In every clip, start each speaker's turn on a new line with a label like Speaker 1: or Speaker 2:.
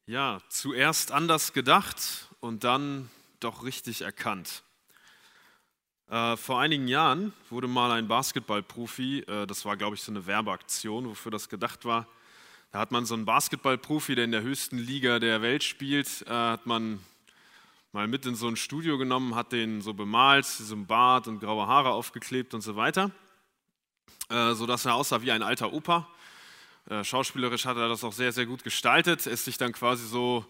Speaker 1: Ja, zuerst anders gedacht und dann doch richtig erkannt. Vor einigen Jahren wurde mal ein Basketballprofi, das war glaube ich so eine Werbeaktion, wofür das gedacht war. Da hat man so einen Basketballprofi, der in der höchsten Liga der Welt spielt, hat man mal mit in so ein Studio genommen, hat den so bemalt, so ein Bart und graue Haare aufgeklebt und so weiter, sodass er aussah wie ein alter Opa. Schauspielerisch hat er das auch sehr, sehr gut gestaltet. Er ist sich dann quasi so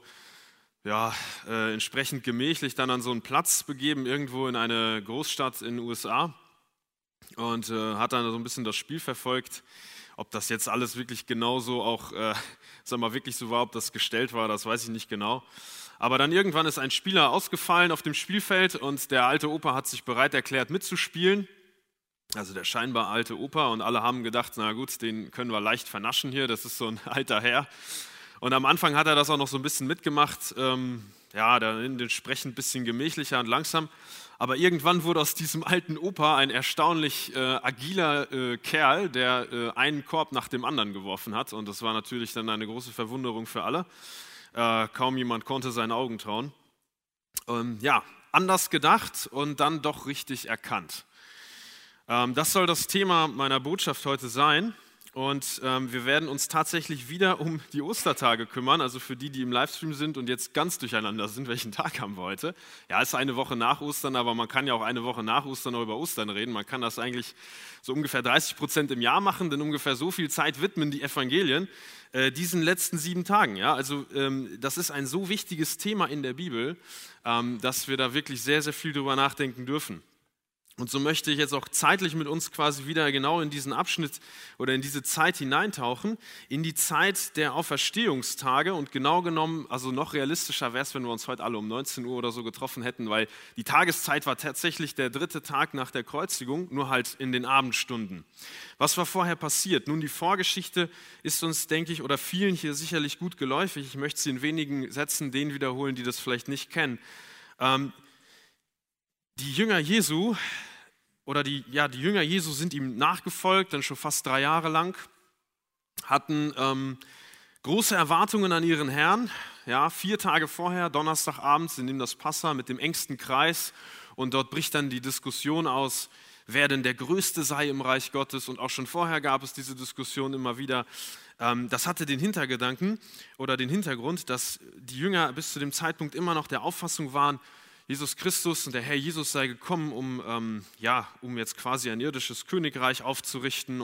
Speaker 1: entsprechend gemächlich dann an so einen Platz begeben, irgendwo in eine Großstadt in den USA und hat dann so ein bisschen das Spiel verfolgt. Ob das jetzt alles wirklich genauso auch, wirklich so war, ob das gestellt war, das weiß ich nicht genau. Aber dann irgendwann ist ein Spieler ausgefallen auf dem Spielfeld und der alte Opa hat sich bereit erklärt mitzuspielen. Also der scheinbar alte Opa, und alle haben gedacht, na gut, den können wir leicht vernaschen hier, das ist so ein alter Herr. Und am Anfang hat er das auch noch so ein bisschen mitgemacht, dann entsprechend ein bisschen gemächlicher und langsam. Aber irgendwann wurde aus diesem alten Opa ein erstaunlich agiler Kerl, der einen Korb nach dem anderen geworfen hat. Und das war natürlich dann eine große Verwunderung für alle. Kaum jemand konnte seinen Augen trauen. Anders gedacht und dann doch richtig erkannt. Das soll das Thema meiner Botschaft heute sein. Und wir werden uns tatsächlich wieder um die Ostertage kümmern, also für die, die im Livestream sind und jetzt ganz durcheinander sind, welchen Tag haben wir heute? Ja, es ist eine Woche nach Ostern, aber man kann ja auch eine Woche nach Ostern noch über Ostern reden. Man kann das eigentlich so ungefähr 30% im Jahr machen, denn ungefähr so viel Zeit widmen die Evangelien diesen letzten 7 Tagen. Ja? Also das ist ein so wichtiges Thema in der Bibel, dass wir da wirklich sehr, sehr viel drüber nachdenken dürfen. Und so möchte ich jetzt auch zeitlich mit uns quasi wieder genau in diesen Abschnitt oder in diese Zeit hineintauchen, in die Zeit der Auferstehungstage. Und genau genommen, also noch realistischer wäre es, wenn wir uns heute alle um 19 Uhr oder so getroffen hätten, weil die Tageszeit war tatsächlich der 3. Tag nach der Kreuzigung, nur halt in den Abendstunden. Was war vorher passiert? Nun, die Vorgeschichte ist uns, denke ich, oder vielen hier sicherlich gut geläufig. Ich möchte sie in wenigen Sätzen denen wiederholen, die das vielleicht nicht kennen. Die Jünger Jesu Jünger Jesu sind ihm nachgefolgt, dann schon fast 3 Jahre lang, hatten große Erwartungen an ihren Herrn. Ja, 4 Tage vorher, Donnerstagabend, sind ihm das Passa mit dem engsten Kreis und dort bricht dann die Diskussion aus, wer denn der Größte sei im Reich Gottes, und auch schon vorher gab es diese Diskussion immer wieder. Das hatte den Hintergedanken oder den Hintergrund, dass die Jünger bis zu dem Zeitpunkt immer noch der Auffassung waren, Jesus Christus und der Herr Jesus sei gekommen, um jetzt quasi ein irdisches Königreich aufzurichten,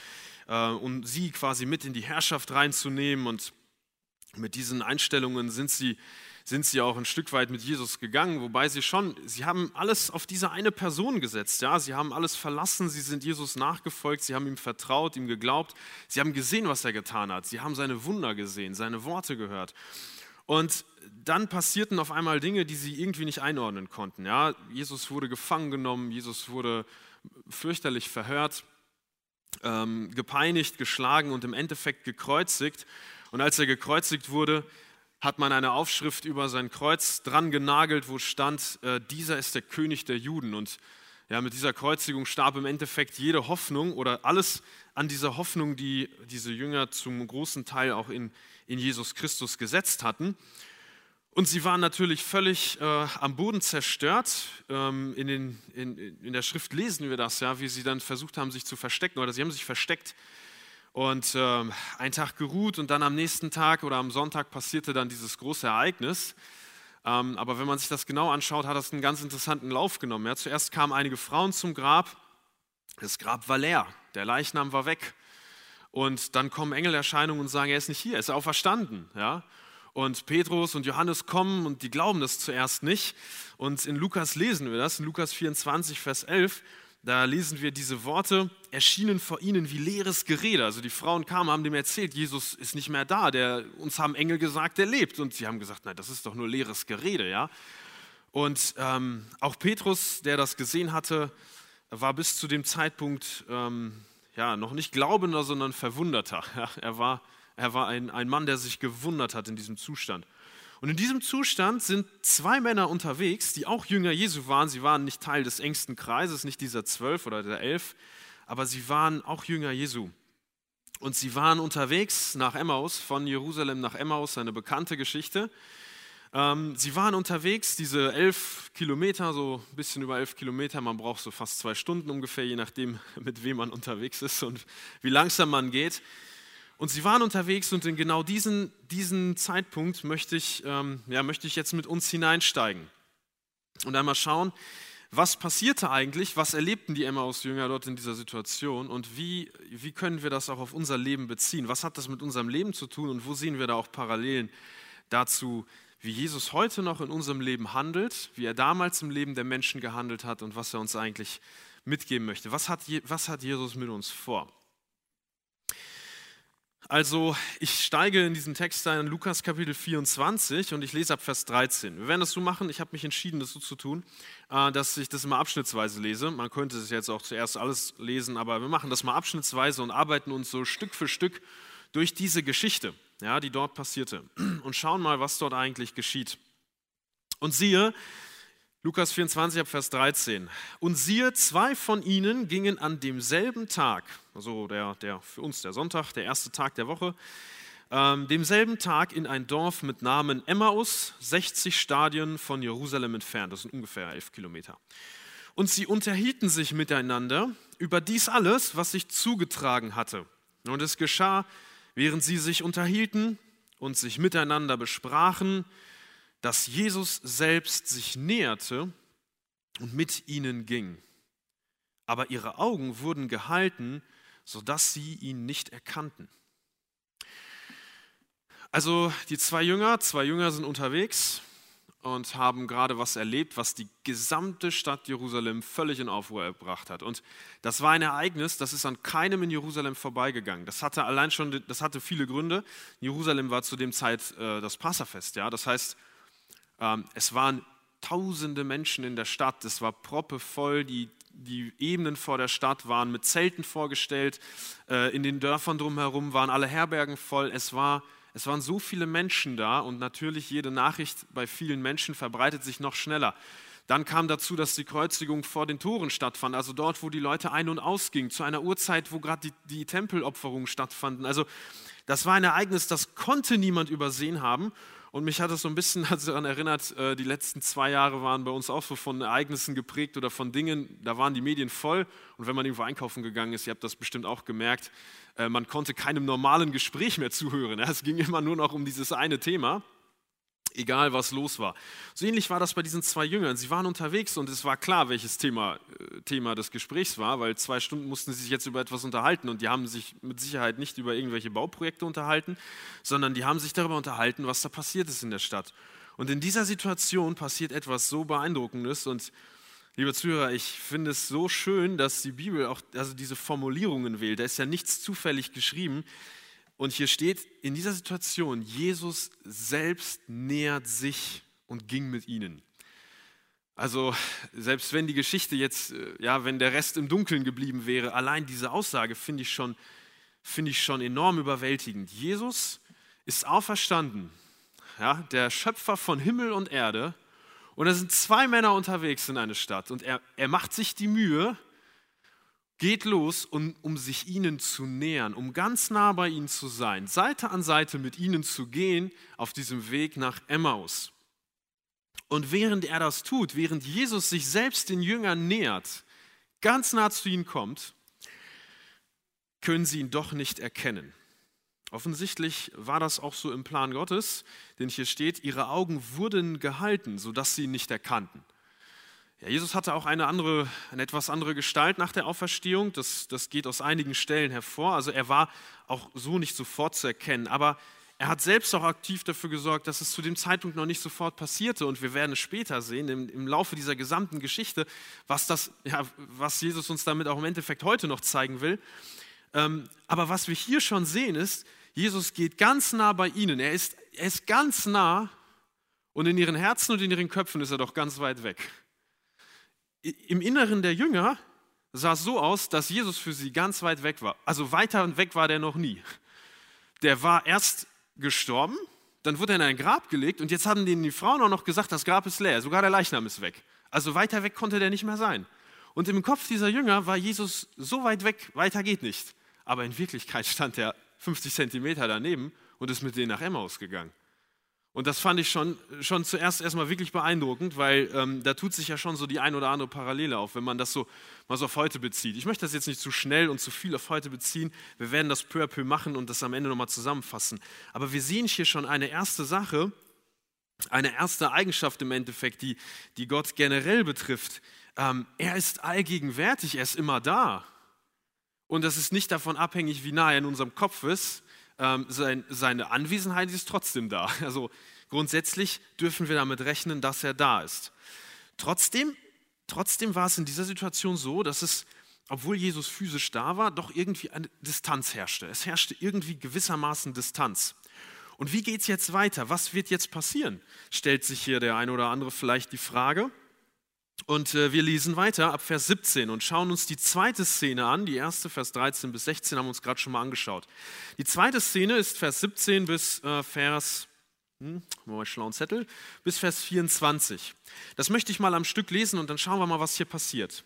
Speaker 1: um sie quasi mit in die Herrschaft reinzunehmen. Und mit diesen Einstellungen sind sie auch ein Stück weit mit Jesus gegangen, wobei sie haben alles auf diese eine Person gesetzt. Ja? Sie haben alles verlassen, sie sind Jesus nachgefolgt, sie haben ihm vertraut, ihm geglaubt, sie haben gesehen, was er getan hat, sie haben seine Wunder gesehen, seine Worte gehört. Und dann passierten auf einmal Dinge, die sie irgendwie nicht einordnen konnten. Ja? Jesus wurde gefangen genommen, Jesus wurde fürchterlich verhört, gepeinigt, geschlagen und im Endeffekt gekreuzigt. Und als er gekreuzigt wurde, hat man eine Aufschrift über sein Kreuz dran genagelt, wo stand, dieser ist der König der Juden. Und ja, mit dieser Kreuzigung starb im Endeffekt jede Hoffnung oder alles an dieser Hoffnung, die diese Jünger zum großen Teil auch in Jesus Christus gesetzt hatten. Und sie waren natürlich völlig am Boden zerstört. In der Schrift lesen wir das, ja, wie sie dann versucht haben, sich zu verstecken, oder sie haben sich versteckt und einen Tag geruht, und dann am nächsten Tag oder am Sonntag passierte dann dieses große Ereignis. Aber wenn man sich das genau anschaut, hat das einen ganz interessanten Lauf genommen. Ja. Zuerst kamen einige Frauen zum Grab, das Grab war leer, der Leichnam war weg. Und dann kommen Engelerscheinungen und sagen, er ist nicht hier, er ist auferstanden. Ja? Und Petrus und Johannes kommen und die glauben das zuerst nicht. Und in Lukas lesen wir das, in Lukas 24, Vers 11, da lesen wir diese Worte, erschienen vor ihnen wie leeres Gerede. Also die Frauen kamen, haben dem erzählt, Jesus ist nicht mehr da, uns haben Engel gesagt, der lebt. Und sie haben gesagt, nein, das ist doch nur leeres Gerede. Ja? Und auch Petrus, der das gesehen hatte, war bis zu dem Zeitpunkt noch nicht Glaubender, sondern Verwunderter. Ja, er war ein Mann, der sich gewundert hat in diesem Zustand. Und in diesem Zustand sind 2 Männer unterwegs, die auch Jünger Jesu waren. Sie waren nicht Teil des engsten Kreises, nicht dieser 12 oder der 11, aber sie waren auch Jünger Jesu. Und sie waren unterwegs nach Emmaus, von Jerusalem nach Emmaus, eine bekannte Geschichte. Sie waren unterwegs, diese 11 Kilometer, so ein bisschen über 11 Kilometer, man braucht so fast 2 Stunden ungefähr, je nachdem, mit wem man unterwegs ist und wie langsam man geht. Und sie waren unterwegs und in genau diesen Zeitpunkt möchte ich jetzt mit uns hineinsteigen und einmal schauen, was passierte eigentlich, was erlebten die Emmaus-Jünger dort in dieser Situation und wie können wir das auch auf unser Leben beziehen? Was hat das mit unserem Leben zu tun und wo sehen wir da auch Parallelen dazu, wie Jesus heute noch in unserem Leben handelt, wie er damals im Leben der Menschen gehandelt hat und was er uns eigentlich mitgeben möchte? Was hat Jesus mit uns vor? Also ich steige in diesen Text ein, Lukas Kapitel 24 und ich lese ab Vers 13. Wir werden das so machen, ich habe mich entschieden, das so zu tun, dass ich das immer abschnittsweise lese. Man könnte es jetzt auch zuerst alles lesen, aber wir machen das mal abschnittsweise und arbeiten uns so Stück für Stück durch diese Geschichte, ja, die dort passierte und schauen mal, was dort eigentlich geschieht. Und siehe, Lukas 24, Vers 13. Und siehe, 2 von ihnen gingen an demselben Tag, also der für uns der Sonntag, der erste Tag der Woche, demselben Tag in ein Dorf mit Namen Emmaus, 60 Stadien von Jerusalem entfernt, das sind ungefähr 11 Kilometer. Und sie unterhielten sich miteinander über dies alles, was sich zugetragen hatte. Und es geschah, während sie sich unterhielten und sich miteinander besprachen, dass Jesus selbst sich näherte und mit ihnen ging. Aber ihre Augen wurden gehalten, sodass sie ihn nicht erkannten. Also die zwei Jünger sind unterwegs und haben gerade was erlebt, was die gesamte Stadt Jerusalem völlig in Aufruhr gebracht hat. Und das war ein Ereignis, das ist an keinem in Jerusalem vorbeigegangen. Das hatte viele Gründe. Jerusalem war zu dem Zeit das Passafest, ja, das heißt, es waren tausende Menschen in der Stadt, es war proppevoll, die Ebenen vor der Stadt waren mit Zelten vorgestellt, in den Dörfern drumherum waren alle Herbergen voll, es waren so viele Menschen da und natürlich jede Nachricht bei vielen Menschen verbreitet sich noch schneller. Dann kam dazu, dass die Kreuzigung vor den Toren stattfand, also dort, wo die Leute ein- und ausgingen, zu einer Uhrzeit, wo gerade die Tempelopferungen stattfanden. Also das war ein Ereignis, das konnte niemand übersehen haben. Und mich hat es so ein bisschen daran erinnert, die letzten 2 Jahre waren bei uns auch so von Ereignissen geprägt oder von Dingen, da waren die Medien voll. Und wenn man irgendwo einkaufen gegangen ist, ihr habt das bestimmt auch gemerkt, man konnte keinem normalen Gespräch mehr zuhören. Es ging immer nur noch um dieses eine Thema, egal was los war. So ähnlich war das bei diesen 2 Jüngern. Sie waren unterwegs und es war klar, welches Thema des Gesprächs war, weil 2 Stunden mussten sie sich jetzt über etwas unterhalten und die haben sich mit Sicherheit nicht über irgendwelche Bauprojekte unterhalten, sondern die haben sich darüber unterhalten, was da passiert ist in der Stadt. Und in dieser Situation passiert etwas so Beeindruckendes und liebe Zuhörer, ich finde es so schön, dass die Bibel auch diese Formulierungen wählt. Da ist ja nichts zufällig geschrieben. Und hier steht, in dieser Situation, Jesus selbst nähert sich und ging mit ihnen. Also selbst wenn die Geschichte jetzt, wenn der Rest im Dunkeln geblieben wäre, allein diese Aussage finde ich schon enorm überwältigend. Jesus ist auferstanden, ja, der Schöpfer von Himmel und Erde. Und da sind 2 Männer unterwegs in eine Stadt und er macht sich die Mühe, geht los, um sich ihnen zu nähern, um ganz nah bei ihnen zu sein, Seite an Seite mit ihnen zu gehen auf diesem Weg nach Emmaus. Und während er das tut, während Jesus sich selbst den Jüngern nähert, ganz nah zu ihnen kommt, können sie ihn doch nicht erkennen. Offensichtlich war das auch so im Plan Gottes, denn hier steht, ihre Augen wurden gehalten, sodass sie ihn nicht erkannten. Ja, Jesus hatte auch eine etwas andere Gestalt nach der Auferstehung, das geht aus einigen Stellen hervor, also er war auch so nicht sofort zu erkennen, aber er hat selbst auch aktiv dafür gesorgt, dass es zu dem Zeitpunkt noch nicht sofort passierte und wir werden es später sehen, im Laufe dieser gesamten Geschichte, was Jesus uns damit auch im Endeffekt heute noch zeigen will. Aber was wir hier schon sehen ist, Jesus geht ganz nah bei ihnen, er ist ganz nah und in ihren Herzen und in ihren Köpfen ist er doch ganz weit weg. Im Inneren der Jünger sah es so aus, dass Jesus für sie ganz weit weg war. Also weiter weg war der noch nie. Der war erst gestorben, dann wurde er in ein Grab gelegt und jetzt haben denen die Frauen auch noch gesagt, das Grab ist leer, sogar der Leichnam ist weg. Also weiter weg konnte der nicht mehr sein. Und im Kopf dieser Jünger war Jesus so weit weg, weiter geht nicht. aber in Wirklichkeit stand er 50 Zentimeter daneben und ist mit denen nach Emmaus gegangen. Und das fand ich schon zuerst erstmal wirklich beeindruckend, weil da tut sich ja schon so die ein oder andere Parallele auf, wenn man das so mal so auf heute bezieht. Ich möchte das jetzt nicht zu schnell und zu viel auf heute beziehen. Wir werden das peu à peu machen und das am Ende nochmal zusammenfassen. Aber wir sehen hier schon eine erste Sache, eine erste Eigenschaft im Endeffekt, die Gott generell betrifft. Er ist allgegenwärtig, er ist immer da. Und das ist nicht davon abhängig, wie nah er in unserem Kopf ist. Seine Anwesenheit ist trotzdem da. Also grundsätzlich dürfen wir damit rechnen, dass er da ist. Trotzdem war es in dieser Situation so, dass es, obwohl Jesus physisch da war, doch irgendwie eine Distanz herrschte. Es herrschte irgendwie gewissermaßen Distanz. Und wie geht es jetzt weiter? Was wird jetzt passieren? Stellt sich hier der ein oder andere vielleicht die Frage. Und wir lesen weiter ab Vers 17 und schauen uns die zweite Szene an. Die erste, Vers 13 bis 16, haben wir uns gerade schon mal angeschaut. Die zweite Szene ist Vers 17 bis Vers, mal einen schlauen Zettel, bis Vers 24. Das möchte ich mal am Stück lesen und dann schauen wir mal, was hier passiert.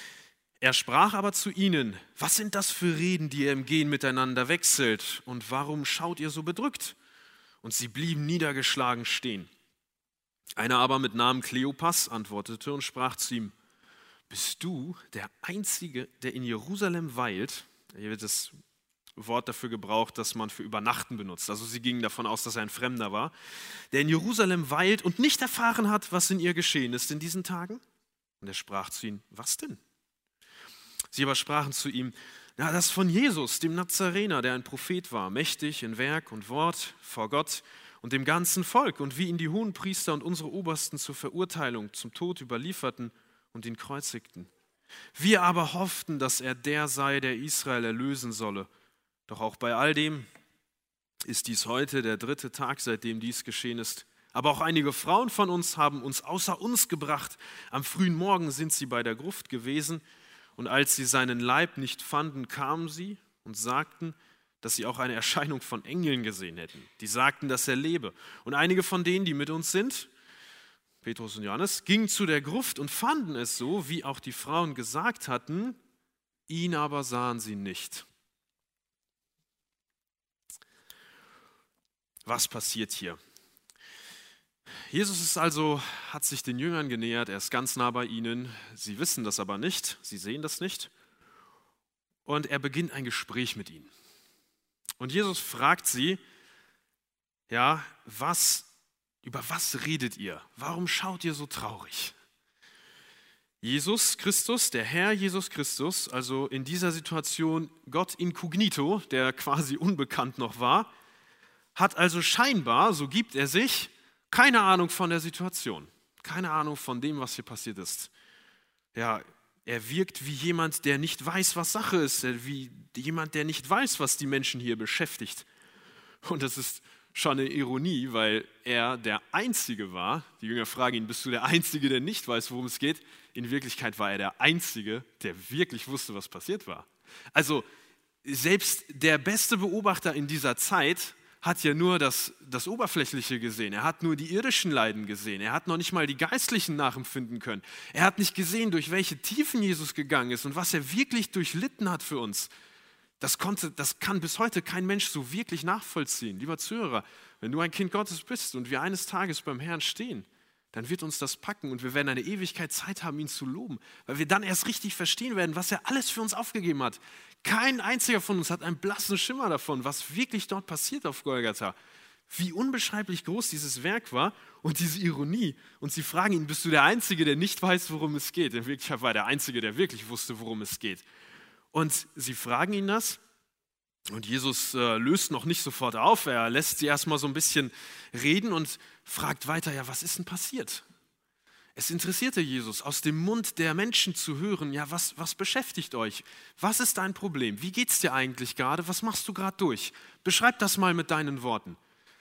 Speaker 1: Er sprach aber zu ihnen: Was sind das für Reden, die ihr im Gehen miteinander wechselt? Und warum schaut ihr so bedrückt? Und sie blieben niedergeschlagen stehen. Einer aber mit Namen Kleopas antwortete und sprach zu ihm: Bist du der Einzige, der in Jerusalem weilt? Hier wird das Wort dafür gebraucht, das man für Übernachten benutzt. Also sie gingen davon aus, dass er ein Fremder war, der in Jerusalem weilt und nicht erfahren hat, was in ihr geschehen ist in diesen Tagen. Und er sprach zu ihnen: Was denn? Sie aber sprachen zu ihm: Na, das von Jesus, dem Nazarener, der ein Prophet war, mächtig in Werk und Wort vor Gott und dem ganzen Volk, und wie ihn die Hohenpriester und unsere Obersten zur Verurteilung zum Tod überlieferten und ihn kreuzigten. Wir aber hofften, dass er der sei, der Israel erlösen solle. Doch auch bei all dem ist dies heute der 3. Tag, seitdem dies geschehen ist. Aber auch einige Frauen von uns haben uns außer uns gebracht. Am frühen Morgen sind sie bei der Gruft gewesen, und als sie seinen Leib nicht fanden, kamen sie und sagten, dass sie auch eine Erscheinung von Engeln gesehen hätten. Die sagten, dass er lebe. Und einige von denen, die mit uns sind, Petrus und Johannes, gingen zu der Gruft und fanden es so, wie auch die Frauen gesagt hatten, ihn aber sahen sie nicht. Was passiert hier? Jesus hat sich den Jüngern genähert, er ist ganz nah bei ihnen. Sie wissen das aber nicht, sie sehen das nicht. Und er beginnt ein Gespräch mit ihnen. Und Jesus fragt sie, ja, über was redet ihr? Warum schaut ihr so traurig? Jesus Christus, der Herr Jesus Christus, also in dieser Situation Gott inkognito, der quasi unbekannt noch war, hat also scheinbar, so gibt er sich, keine Ahnung von der Situation, keine Ahnung von dem, was hier passiert ist. Ja, er wirkt wie jemand, der nicht weiß, was Sache ist, wie jemand, der nicht weiß, was die Menschen hier beschäftigt. Und das ist schon eine Ironie, weil er der Einzige war. Die Jünger fragen ihn: Bist du der Einzige, der nicht weiß, worum es geht? In Wirklichkeit war er der Einzige, der wirklich wusste, was passiert war. Also selbst der beste Beobachter in dieser Zeit hat ja nur das Oberflächliche gesehen. Er hat nur die irdischen Leiden gesehen. Er hat noch nicht mal die geistlichen nachempfinden können. Er hat nicht gesehen, durch welche Tiefen Jesus gegangen ist und was er wirklich durchlitten hat für uns. Das kann bis heute kein Mensch so wirklich nachvollziehen. Lieber Zuhörer, wenn du ein Kind Gottes bist und wir eines Tages beim Herrn stehen, dann wird uns das packen und wir werden eine Ewigkeit Zeit haben, ihn zu loben, weil wir dann erst richtig verstehen werden, was er alles für uns aufgegeben hat. Kein einziger von uns hat einen blassen Schimmer davon, was wirklich dort passiert auf Golgatha. Wie unbeschreiblich groß dieses Werk war und diese Ironie. Und sie fragen ihn: Bist du der Einzige, der nicht weiß, worum es geht? In Wirklichkeit war er der Einzige, der wirklich wusste, worum es geht. Und sie fragen ihn das. Und Jesus löst noch nicht sofort auf, er lässt sie erstmal so ein bisschen reden und fragt weiter: Ja, was ist denn passiert? Es interessierte Jesus, aus dem Mund der Menschen zu hören: Ja, was beschäftigt euch? Was ist dein Problem? Wie geht's dir eigentlich gerade? Was machst du gerade durch? Beschreib das mal mit deinen Worten.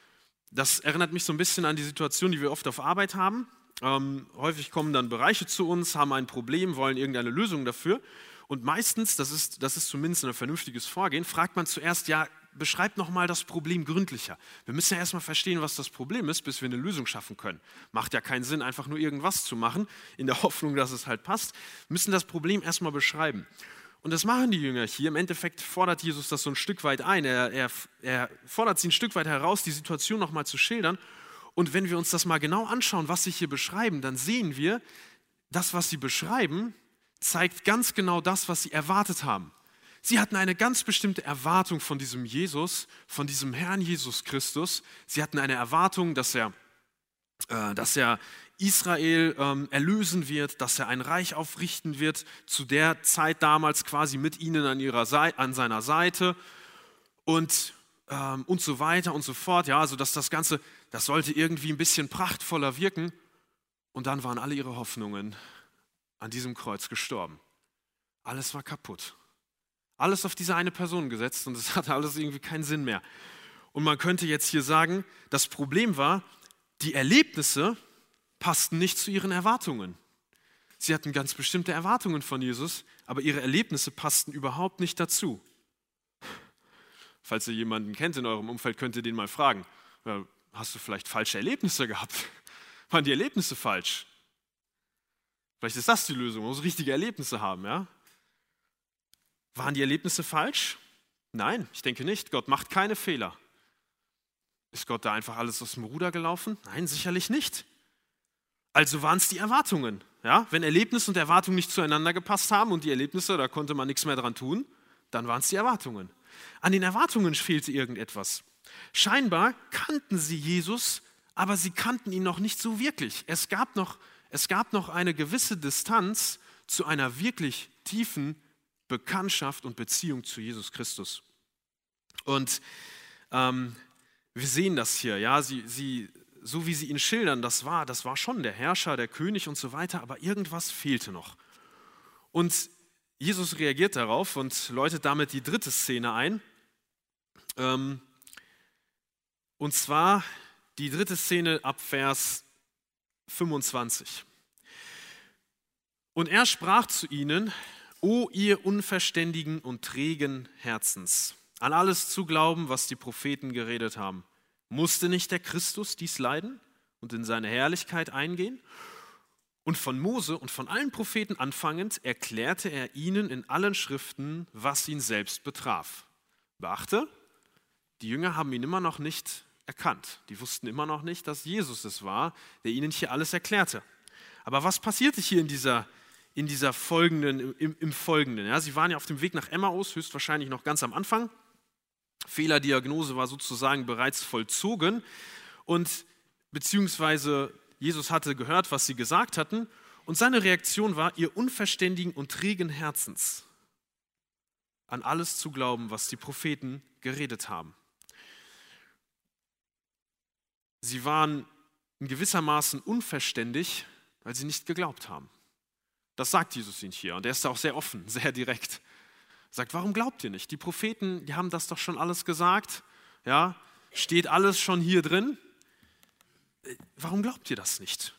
Speaker 1: Das erinnert mich so ein bisschen an die Situation, die wir oft auf Arbeit haben. Häufig kommen dann Bereiche zu uns, haben ein Problem, wollen irgendeine Lösung dafür. Und meistens, das ist zumindest ein vernünftiges Vorgehen, fragt man zuerst: Ja, beschreib nochmal das Problem gründlicher. Wir müssen ja erstmal verstehen, was das Problem ist, bis wir eine Lösung schaffen können. Macht ja keinen Sinn, einfach nur irgendwas zu machen, in der Hoffnung, dass es halt passt. Wir müssen das Problem erstmal beschreiben. Und das machen die Jünger hier. Im Endeffekt fordert Jesus das so ein Stück weit ein. Er fordert sie ein Stück weit heraus, die Situation nochmal zu schildern. Und wenn wir uns das mal genau anschauen, was sie hier beschreiben, dann sehen wir, das, was sie beschreiben, zeigt ganz genau das, was sie erwartet haben. Sie hatten eine ganz bestimmte Erwartung von diesem Jesus, von diesem Herrn Jesus Christus. Sie hatten eine Erwartung, dass er Israel erlösen wird, dass er ein Reich aufrichten wird, zu der Zeit damals quasi mit ihnen an seiner Seite und so weiter und so fort. Ja, also dass das Ganze, das sollte irgendwie ein bisschen prachtvoller wirken. Und dann waren alle ihre Hoffnungen an diesem Kreuz gestorben. Alles war kaputt. Alles auf diese eine Person gesetzt und es hatte alles irgendwie keinen Sinn mehr. Und man könnte jetzt hier sagen, das Problem war, die Erlebnisse passten nicht zu ihren Erwartungen. Sie hatten ganz bestimmte Erwartungen von Jesus, aber ihre Erlebnisse passten überhaupt nicht dazu. Falls ihr jemanden kennt in eurem Umfeld, könnt ihr den mal fragen, hast du vielleicht falsche Erlebnisse gehabt? Waren die Erlebnisse falsch? Vielleicht ist das die Lösung, man muss richtige Erlebnisse haben, ja? Waren die Erlebnisse falsch? Nein, ich denke nicht. Gott macht keine Fehler. Ist Gott da einfach alles aus dem Ruder gelaufen? Nein, sicherlich nicht. Also waren es die Erwartungen. Ja? Wenn Erlebnis und Erwartung nicht zueinander gepasst haben und die Erlebnisse, da konnte man nichts mehr dran tun, dann waren es die Erwartungen. An den Erwartungen fehlte irgendetwas. Scheinbar kannten sie Jesus, aber sie kannten ihn noch nicht so wirklich. Es gab noch eine gewisse Distanz zu einer wirklich tiefen Bekanntschaft und Beziehung zu Jesus Christus. Und wir sehen das hier, ja, so wie sie ihn schildern, das war schon der Herrscher, der König und so weiter, aber irgendwas fehlte noch. Und Jesus reagiert darauf und läutet damit die dritte Szene ein. Und zwar die dritte Szene ab Vers 25. Und er sprach zu ihnen: O ihr unverständigen und trägen Herzens, an alles zu glauben, was die Propheten geredet haben. Musste nicht der Christus dies leiden und in seine Herrlichkeit eingehen? Und von Mose und von allen Propheten anfangend erklärte er ihnen in allen Schriften, was ihn selbst betraf. Beachte, die Jünger haben ihn immer noch nicht erkannt. Die wussten immer noch nicht, dass Jesus es war, der ihnen hier alles erklärte. Aber was passierte hier im Folgenden? Ja, sie waren ja auf dem Weg nach Emmaus, höchstwahrscheinlich noch ganz am Anfang. Fehlerdiagnose war sozusagen bereits vollzogen und beziehungsweise Jesus hatte gehört, was sie gesagt hatten und seine Reaktion war: ihr unverständigen und trägen Herzens, an alles zu glauben, was die Propheten geredet haben. Sie waren in gewissermaßen unverständig, weil sie nicht geglaubt haben. Das sagt Jesus ihnen hier und er ist da auch sehr offen, sehr direkt. Er sagt: warum glaubt ihr nicht? Die Propheten, die haben das doch schon alles gesagt, ja, steht alles schon hier drin. Warum glaubt ihr das nicht?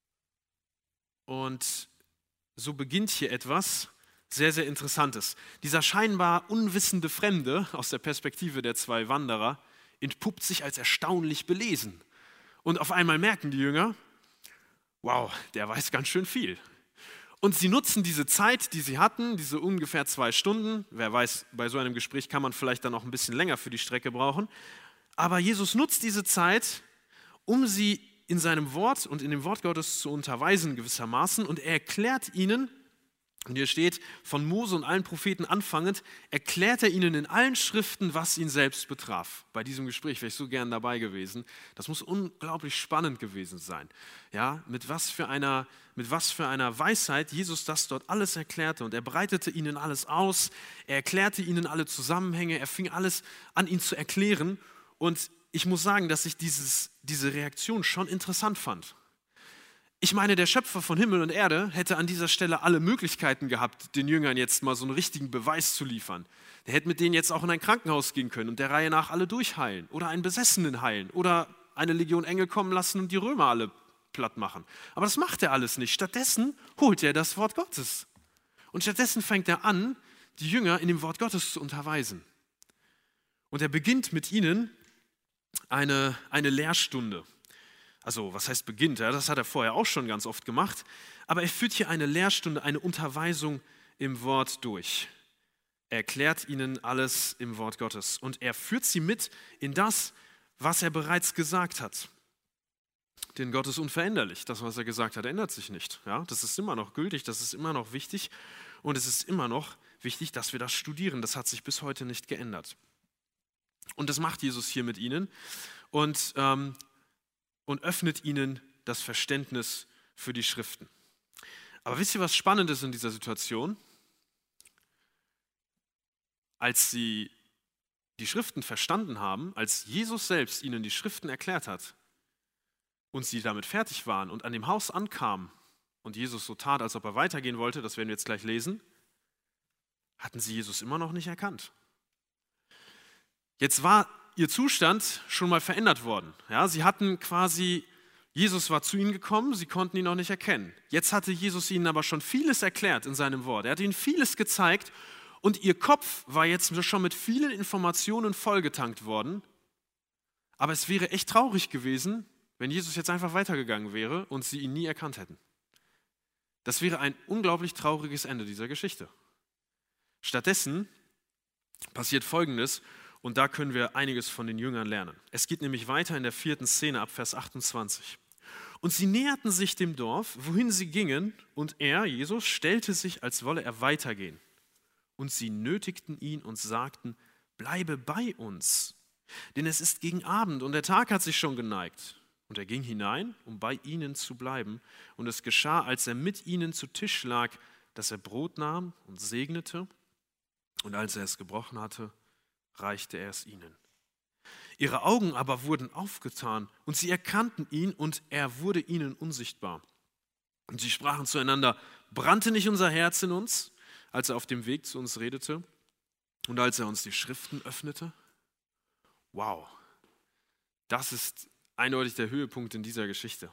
Speaker 1: Und so beginnt hier etwas sehr, sehr Interessantes. Dieser scheinbar unwissende Fremde aus der Perspektive der zwei Wanderer entpuppt sich als erstaunlich belesen. Und auf einmal merken die Jünger: wow, der weiß ganz schön viel. Und sie nutzen diese Zeit, die sie hatten, diese ungefähr 2 Stunden. Wer weiß, bei so einem Gespräch kann man vielleicht dann auch ein bisschen länger für die Strecke brauchen. Aber Jesus nutzt diese Zeit, um sie in seinem Wort und in dem Wort Gottes zu unterweisen gewissermaßen. Und er erklärt ihnen, und hier steht, von Mose und allen Propheten anfangend, erklärt er ihnen in allen Schriften, was ihn selbst betraf. Bei diesem Gespräch wäre ich so gern dabei gewesen. Das muss unglaublich spannend gewesen sein. Ja, mit was für einer Weisheit Jesus das dort alles erklärte. Und er breitete ihnen alles aus, er erklärte ihnen alle Zusammenhänge, er fing alles an, ihn zu erklären. Und ich muss sagen, dass ich diese Reaktion schon interessant fand. Ich meine, der Schöpfer von Himmel und Erde hätte an dieser Stelle alle Möglichkeiten gehabt, den Jüngern jetzt mal so einen richtigen Beweis zu liefern. Der hätte mit denen jetzt auch in ein Krankenhaus gehen können und der Reihe nach alle durchheilen oder einen Besessenen heilen oder eine Legion Engel kommen lassen und die Römer alle platt machen. Aber das macht er alles nicht. Stattdessen holt er das Wort Gottes. Und stattdessen fängt er an, die Jünger in dem Wort Gottes zu unterweisen. Und er beginnt mit ihnen eine Lehrstunde. Also, was heißt beginnt? Ja, das hat er vorher auch schon ganz oft gemacht. Aber er führt hier eine Lehrstunde, eine Unterweisung im Wort durch. Er erklärt ihnen alles im Wort Gottes und er führt sie mit in das, was er bereits gesagt hat. Denn Gott ist unveränderlich. Das, was er gesagt hat, ändert sich nicht. Ja, das ist immer noch gültig, das ist immer noch wichtig und es ist immer noch wichtig, dass wir das studieren. Das hat sich bis heute nicht geändert. Und das macht Jesus hier mit ihnen und öffnet ihnen das Verständnis für die Schriften. Aber wisst ihr, was spannend ist in dieser Situation? Als sie die Schriften verstanden haben, als Jesus selbst ihnen die Schriften erklärt hat und sie damit fertig waren und an dem Haus ankamen und Jesus so tat, als ob er weitergehen wollte, das werden wir jetzt gleich lesen, hatten sie Jesus immer noch nicht erkannt. Jetzt war ihr Zustand schon mal verändert worden. Ja, sie hatten quasi, Jesus war zu ihnen gekommen, sie konnten ihn noch nicht erkennen. Jetzt hatte Jesus ihnen aber schon vieles erklärt in seinem Wort. Er hat ihnen vieles gezeigt und ihr Kopf war jetzt schon mit vielen Informationen vollgetankt worden. Aber es wäre echt traurig gewesen, wenn Jesus jetzt einfach weitergegangen wäre und sie ihn nie erkannt hätten. Das wäre ein unglaublich trauriges Ende dieser Geschichte. Stattdessen passiert Folgendes und da können wir einiges von den Jüngern lernen. Es geht nämlich weiter in der 4. Szene ab Vers 28. Und sie näherten sich dem Dorf, wohin sie gingen, und er, Jesus, stellte sich, als wolle er weitergehen. Und sie nötigten ihn und sagten, bleibe bei uns, denn es ist gegen Abend und der Tag hat sich schon geneigt. Und er ging hinein, um bei ihnen zu bleiben. Und es geschah, als er mit ihnen zu Tisch lag, dass er Brot nahm und segnete. Und als er es gebrochen hatte, reichte er es ihnen. Ihre Augen aber wurden aufgetan und sie erkannten ihn und er wurde ihnen unsichtbar. Und sie sprachen zueinander, brannte nicht unser Herz in uns, als er auf dem Weg zu uns redete und als er uns die Schriften öffnete? Wow, das ist eindeutig der Höhepunkt in dieser Geschichte.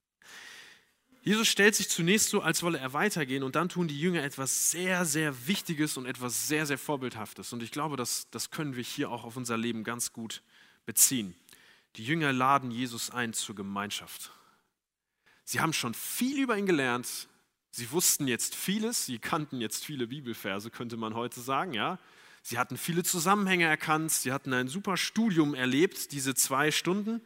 Speaker 1: Jesus stellt sich zunächst so, als wolle er weitergehen und dann tun die Jünger etwas sehr, sehr Wichtiges und etwas sehr, sehr Vorbildhaftes. Und ich glaube, das können wir hier auch auf unser Leben ganz gut beziehen. Die Jünger laden Jesus ein zur Gemeinschaft. Sie haben schon viel über ihn gelernt. Sie wussten jetzt vieles. Sie kannten jetzt viele Bibelverse, könnte man heute sagen. Ja? Sie hatten viele Zusammenhänge erkannt. Sie hatten ein super Studium erlebt, diese 2 Stunden.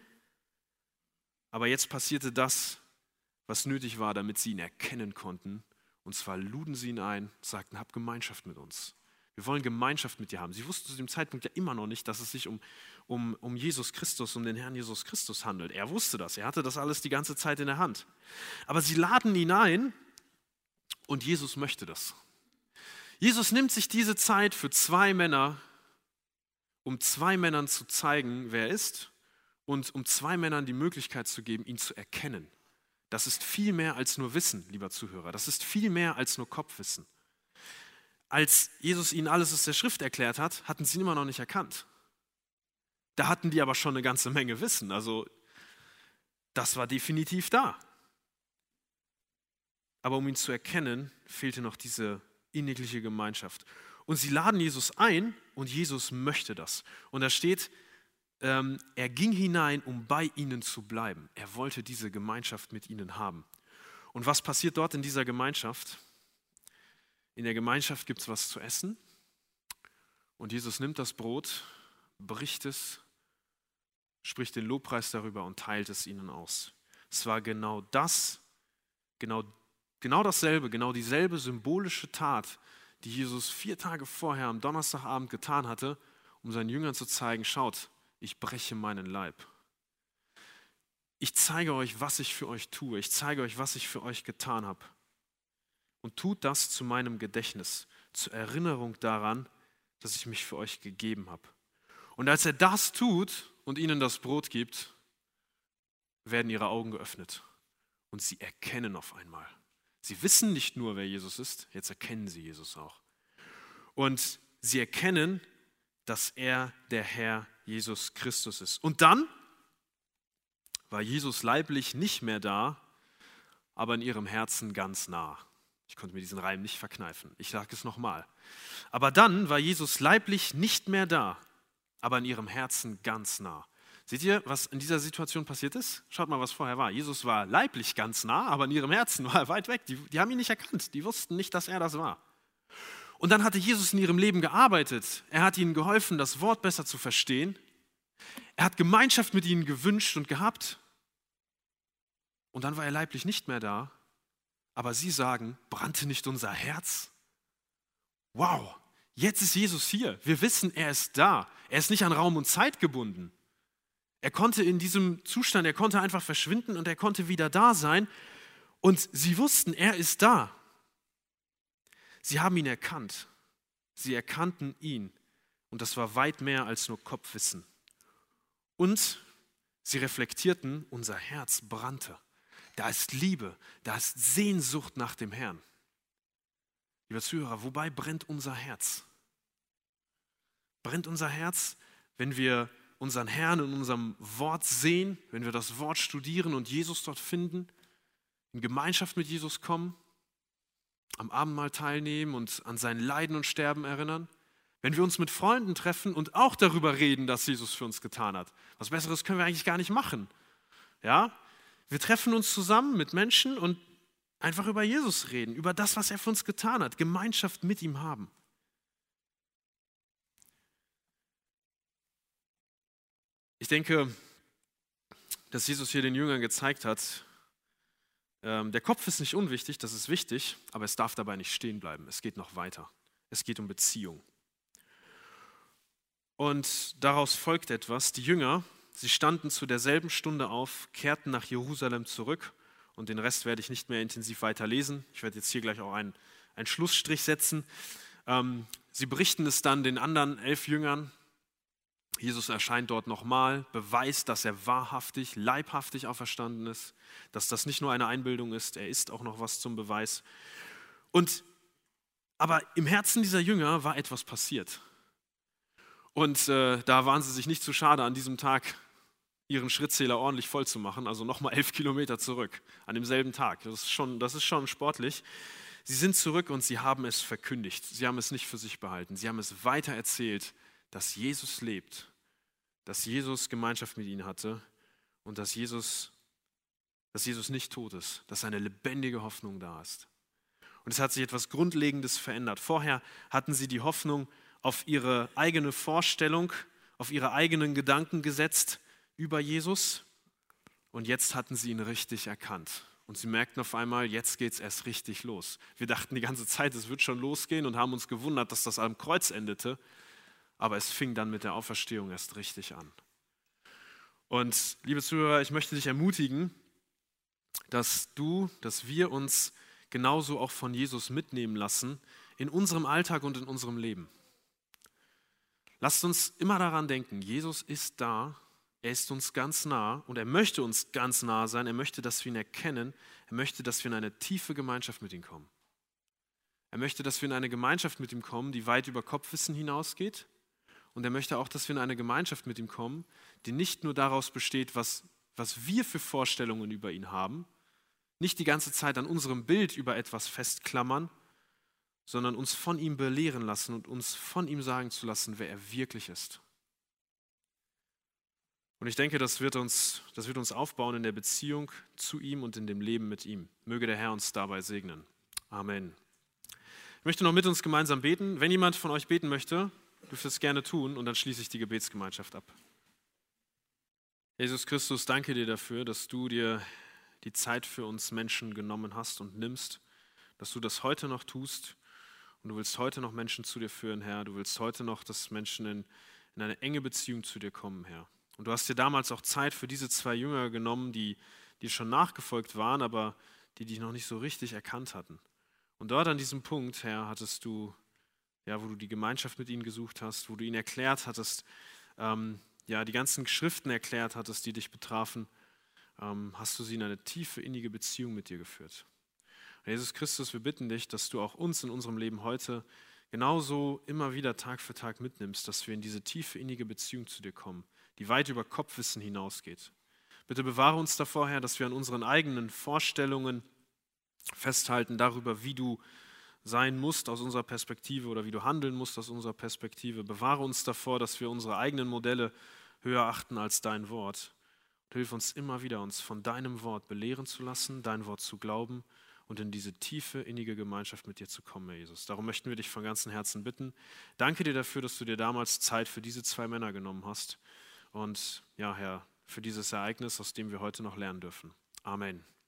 Speaker 1: Aber jetzt passierte das, was nötig war, damit sie ihn erkennen konnten. Und zwar luden sie ihn ein, sagten, hab Gemeinschaft mit uns. Wir wollen Gemeinschaft mit dir haben. Sie wussten zu dem Zeitpunkt ja immer noch nicht, dass es sich um Jesus Christus, um den Herrn Jesus Christus handelt. Er wusste das, er hatte das alles die ganze Zeit in der Hand. Aber sie laden ihn ein und Jesus möchte das. Jesus nimmt sich diese Zeit für 2 Männer, um 2 Männern zu zeigen, wer er ist und um 2 Männern die Möglichkeit zu geben, ihn zu erkennen. Das ist viel mehr als nur Wissen, lieber Zuhörer. Das ist viel mehr als nur Kopfwissen. Als Jesus ihnen alles aus der Schrift erklärt hat, hatten sie ihn immer noch nicht erkannt. Da hatten die aber schon eine ganze Menge Wissen. Also das war definitiv da. Aber um ihn zu erkennen, fehlte noch diese innigliche Gemeinschaft. Und sie laden Jesus ein und Jesus möchte das. Und da steht, er ging hinein, um bei ihnen zu bleiben. Er wollte diese Gemeinschaft mit ihnen haben. Und was passiert dort in dieser Gemeinschaft? In der Gemeinschaft gibt es was zu essen. Und Jesus nimmt das Brot, bricht es, spricht den Lobpreis darüber und teilt es ihnen aus. Es war genau dasselbe, genau dieselbe symbolische Tat, die Jesus 4 Tage vorher am Donnerstagabend getan hatte, um seinen Jüngern zu zeigen, schaut, ich breche meinen Leib. Ich zeige euch, was ich für euch tue. Ich zeige euch, was ich für euch getan habe. Und tut das zu meinem Gedächtnis, zur Erinnerung daran, dass ich mich für euch gegeben habe. Und als er das tut und ihnen das Brot gibt, werden ihre Augen geöffnet. Und sie erkennen auf einmal. Sie wissen nicht nur, wer Jesus ist, jetzt erkennen sie Jesus auch. Und sie erkennen, dass er der Herr Jesus Christus ist. Und dann war Jesus leiblich nicht mehr da, aber in ihrem Herzen ganz nah. Ich konnte mir diesen Reim nicht verkneifen. Ich sage es nochmal. Aber dann war Jesus leiblich nicht mehr da, aber in ihrem Herzen ganz nah. Seht ihr, was in dieser Situation passiert ist? Schaut mal, was vorher war. Jesus war leiblich ganz nah, aber in ihrem Herzen war er weit weg. Die haben ihn nicht erkannt. Die wussten nicht, dass er das war. Und dann hatte Jesus in ihrem Leben gearbeitet. Er hat ihnen geholfen, das Wort besser zu verstehen. Er hat Gemeinschaft mit ihnen gewünscht und gehabt. Und dann war er leiblich nicht mehr da. Aber sie sagen, brannte nicht unser Herz? Wow, jetzt ist Jesus hier. Wir wissen, er ist da. Er ist nicht an Raum und Zeit gebunden. Er konnte in diesem Zustand, er konnte einfach verschwinden und er konnte wieder da sein. Und sie wussten, er ist da. Sie haben ihn erkannt. Sie erkannten ihn. Und das war weit mehr als nur Kopfwissen. Und sie reflektierten, unser Herz brannte. Da ist Liebe, da ist Sehnsucht nach dem Herrn. Lieber Zuhörer, wobei brennt unser Herz? Brennt unser Herz, wenn wir unseren Herrn in unserem Wort sehen, wenn wir das Wort studieren und Jesus dort finden, in Gemeinschaft mit Jesus kommen, am Abendmahl teilnehmen und an sein Leiden und Sterben erinnern? Wenn wir uns mit Freunden treffen und auch darüber reden, was Jesus für uns getan hat. Was Besseres können wir eigentlich gar nicht machen. Ja? Wir treffen uns zusammen mit Menschen und einfach über Jesus reden, über das, was er für uns getan hat, Gemeinschaft mit ihm haben. Ich denke, dass Jesus hier den Jüngern gezeigt hat, der Kopf ist nicht unwichtig, das ist wichtig, aber es darf dabei nicht stehen bleiben. Es geht noch weiter. Es geht um Beziehung. Und daraus folgt etwas. Die Jünger, sie standen zu derselben Stunde auf, kehrten nach Jerusalem zurück. Und den Rest werde ich nicht mehr intensiv weiterlesen. Ich werde jetzt hier gleich auch einen Schlussstrich setzen. Sie berichten es dann den anderen 11 Jüngern. Jesus erscheint dort nochmal, beweist, dass er wahrhaftig, leibhaftig auferstanden ist, dass das nicht nur eine Einbildung ist, er ist auch noch was zum Beweis. Aber im Herzen dieser Jünger war etwas passiert. Und da waren sie sich nicht zu schade, an diesem Tag ihren Schrittzähler ordentlich voll zu machen, also nochmal 11 Kilometer zurück, an demselben Tag. Das ist schon sportlich. Sie sind zurück und sie haben es verkündigt. Sie haben es nicht für sich behalten. Sie haben es weiter erzählt, dass Jesus lebt, dass Jesus Gemeinschaft mit ihnen hatte und dass Jesus nicht tot ist, dass eine lebendige Hoffnung da ist. Und es hat sich etwas Grundlegendes verändert. Vorher hatten sie die Hoffnung auf ihre eigene Vorstellung, auf ihre eigenen Gedanken gesetzt über Jesus und jetzt hatten sie ihn richtig erkannt. Und sie merkten auf einmal, jetzt geht es erst richtig los. Wir dachten die ganze Zeit, es wird schon losgehen und haben uns gewundert, dass das am Kreuz endete. Aber es fing dann mit der Auferstehung erst richtig an. Und liebe Zuhörer, ich möchte dich ermutigen, dass wir uns genauso auch von Jesus mitnehmen lassen in unserem Alltag und in unserem Leben. Lasst uns immer daran denken, Jesus ist da, er ist uns ganz nah und er möchte uns ganz nah sein, er möchte, dass wir ihn erkennen, er möchte, dass wir in eine tiefe Gemeinschaft mit ihm kommen. Er möchte, dass wir in eine Gemeinschaft mit ihm kommen, die weit über Kopfwissen hinausgeht. Und er möchte auch, dass wir in eine Gemeinschaft mit ihm kommen, die nicht nur daraus besteht, was wir für Vorstellungen über ihn haben, nicht die ganze Zeit an unserem Bild über etwas festklammern, sondern uns von ihm belehren lassen und uns von ihm sagen zu lassen, wer er wirklich ist. Und ich denke, das wird uns aufbauen in der Beziehung zu ihm und in dem Leben mit ihm. Möge der Herr uns dabei segnen. Amen. Ich möchte noch mit uns gemeinsam beten. Wenn jemand von euch beten möchte, dürft ihr es gerne tun und dann schließe ich die Gebetsgemeinschaft ab. Jesus Christus, danke dir dafür, dass du dir die Zeit für uns Menschen genommen hast und nimmst, dass du das heute noch tust und du willst heute noch Menschen zu dir führen, Herr. Du willst heute noch, dass Menschen in eine enge Beziehung zu dir kommen, Herr. Und du hast dir damals auch Zeit für diese 2 Jünger genommen, die schon nachgefolgt waren, aber die dich noch nicht so richtig erkannt hatten. Und dort an diesem Punkt, Herr, hattest du, wo du die Gemeinschaft mit ihnen gesucht hast, wo du ihnen erklärt hattest, die ganzen Schriften erklärt hattest, die dich betrafen, hast du sie in eine tiefe, innige Beziehung mit dir geführt. Jesus Christus, wir bitten dich, dass du auch uns in unserem Leben heute genauso immer wieder Tag für Tag mitnimmst, dass wir in diese tiefe, innige Beziehung zu dir kommen, die weit über Kopfwissen hinausgeht. Bitte bewahre uns davor, Herr, dass wir an unseren eigenen Vorstellungen festhalten darüber, wie du sein musst aus unserer Perspektive oder wie du handeln musst aus unserer Perspektive. Bewahre uns davor, dass wir unsere eigenen Modelle höher achten als dein Wort. Und hilf uns immer wieder, uns von deinem Wort belehren zu lassen, dein Wort zu glauben und in diese tiefe, innige Gemeinschaft mit dir zu kommen, Herr Jesus. Darum möchten wir dich von ganzem Herzen bitten. Danke dir dafür, dass du dir damals Zeit für diese 2 Männer genommen hast. Und ja, Herr, für dieses Ereignis, aus dem wir heute noch lernen dürfen. Amen.